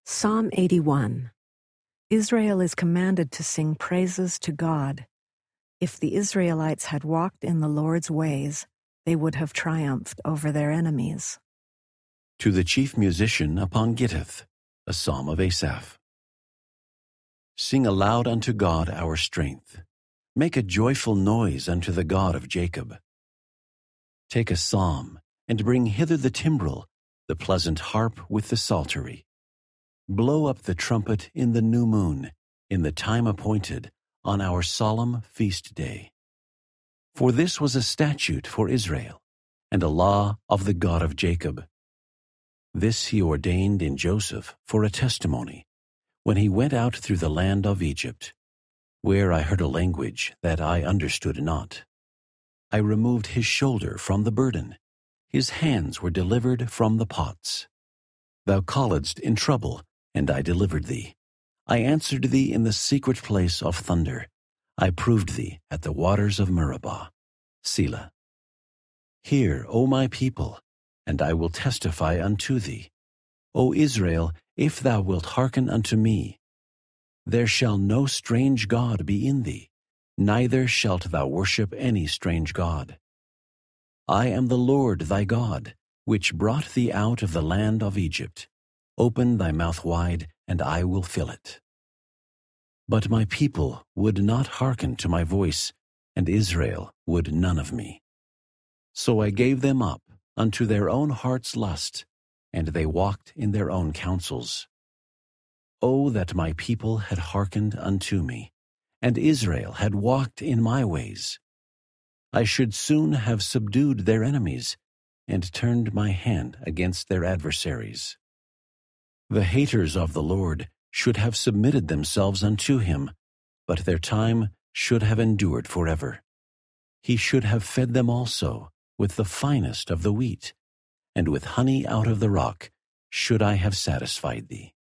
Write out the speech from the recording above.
Psalm 81. Israel is commanded to sing praises to God. If the Israelites had walked in the Lord's ways, they would have triumphed over their enemies. To the chief musician upon Gittith, a psalm of Asaph. Sing aloud unto God our strength. Make a joyful noise unto the God of Jacob. Take a psalm, and bring hither the timbrel, the pleasant harp with the psaltery. Blow up the trumpet in the new moon, in the time appointed, on our solemn feast day. For this was a statute for Israel, and a law of the God of Jacob. This he ordained in Joseph for a testimony, when he went out through the land of Egypt, where I heard a language that I understood not. I removed his shoulder from the burden, his hands were delivered from the pots. Thou calledst in trouble, and I delivered thee. I answered thee in the secret place of thunder. I proved thee at the waters of Meribah. Selah. Hear, O my people, and I will testify unto thee. O Israel, if thou wilt hearken unto me, there shall no strange god be in thee, neither shalt thou worship any strange god. I am the Lord thy God, which brought thee out of the land of Egypt. Open thy mouth wide, and I will fill it. But my people would not hearken to my voice, and Israel would none of me. So I gave them up unto their own heart's lust, and they walked in their own counsels. O that my people had hearkened unto me, and Israel had walked in my ways! I should soon have subdued their enemies, and turned my hand against their adversaries. The haters of the Lord should have submitted themselves unto him, but their time should have endured forever. He should have fed them also with the finest of the wheat, and with honey out of the rock should I have satisfied thee.